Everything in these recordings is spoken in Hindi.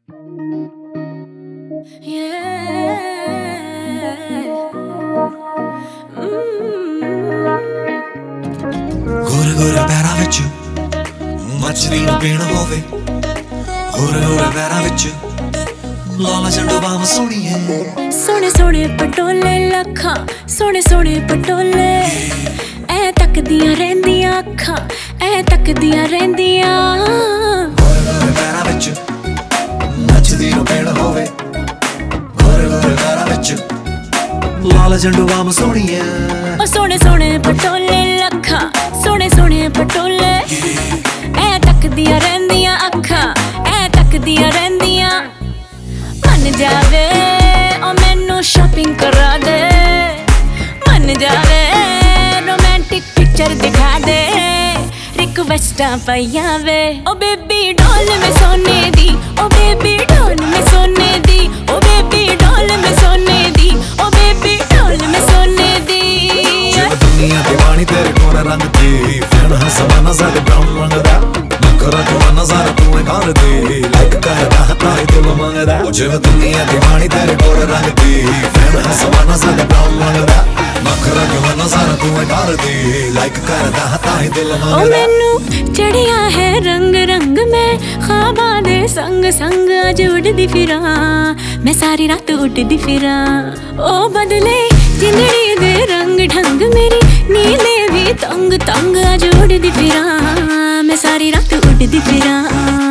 गोरे गोरे पैरां विच मच्छरी नूं पीण होवे, गोरे गोरे पैरां विच लाला झंडा बाम सोहणीए। सोहणे सोहणे पटोले लखां, सोहणे सोहणे पटोले ऐ तकदियां रहिंदियां अखां, ऐ तकदियां रहिंदियां। गोरे गोरे पैरां विच मच्छरी नूं पीण होवे, गोरे गोरे पैरां विच लाला झंडा बाम सोहणीए। ओ सोहणे सोहणे पटोले लखां, सोहणे सोहणे पटोले ऐ तकदियां रहिंदियां अखां, ऐ तकदियां रहिंदियां। मन जावे ओ मैनू शॉपिंग करा दे, मन जावे रोमांटिक पिक्चर दिखा दे, रिक्वेस्टां पाइयां वे। ओ बेबी डॉल में सोने दी, ओ बेबी डॉल में सोने दी, ओ बेबी डॉल में सोने दी, ओ बेबी डॉल में सोने दी। दुनिया दीवानी तेरे गोरे रंग दी, फैन है समाना साडे ब्राउन रंग दा। नखरा जवाना सारा तू है कर दे, लाइक करदा तारे दिल मंगदा। ओ जिवे दुनिया दीवानी तेरे गोरे रंग दी, फैन है समाना साडे ब्राउन रंग दा। नखरा जवाना सारा तू है कर दे, लाइक करदा तारे दिल मंगदा। ओ मैनू चढ़िया है रंग रंग में, ख्वाबां दे संग संग अज उड़दी फिरां, मैं सारी रात उड़दी फिरां। ओ बदले जिंदड़ी दे रंग ढंग, मेरी नींदे भी तंग तंग अज उड़दी फिरां, मैं सारी रात उड़दी फिरां।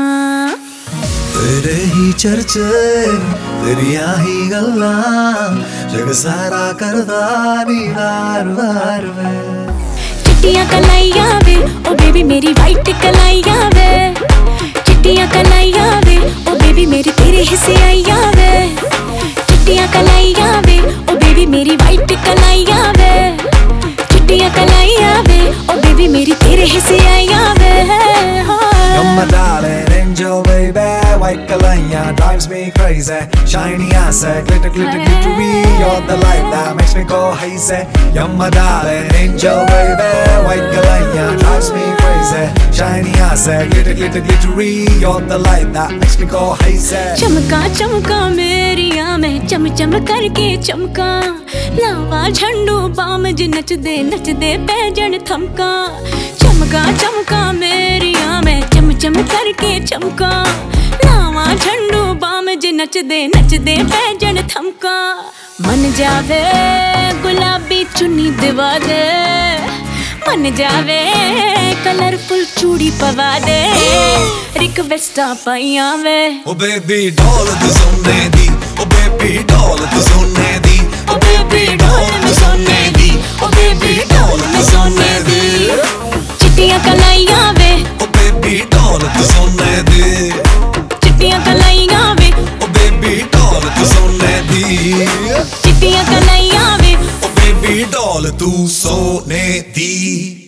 तेरे ही चर्चे तेरियां ही गल्लां, जग सारा करदा नी वार वार वे। चिट्टियां कलाइयां वे ओ बेबी मेरी वाइट कलाइयां वे, चिट्टियां कलाइयां वे ओ बेबी मेरी तेरे हिस्से आइयां वे। चिट्टियां कलाइयां वे ओ बेबी मेरी वाइट कलाइयां वे, चिट्टियां कलाइयां वे ओ बेबी मेरी तेरे हिस्से आइयां वे। You're my darling angel baby, white kalaya drives me crazy. Shiny eyes, glitter glitter glittery, you're the light that makes me go hazy. You're my darling angel baby, white kalaya drives me crazy. Shiny eyes, glitter glitter glittery, you're the light that makes me go hazy. चमका चमका मेरिया मैं चम चम करके चमका, लावा झंडू बाम ज नचदे नचदे पैजन थमका। चमका चमका मेरिया मैं चम चम करके चमका, लावा झंडू बाम ज नचदे नचदे पैजन थमका। मन जावे गुलाबी चुन्नी दिवा दे, मन जावे कलरफुल चूड़ी पवा दे, रिक्वेस्टां पाइयां वे। ओ बेबी डॉल तू सोने दी, ओ बेबी डॉल तू सोने दी, ओ बेबी डॉल तू सोने दी, ओ बेबी डॉल तू सोने दी। चिट्टियां कलाइयां वे ओ बेबी डॉल तू सोने दी, चिट्टियां कलाइयां वे ओ बेबी डॉल तू सोने दी, चिट्टियां कलाइयां वे ओ बेबी डॉल तू सोने दी।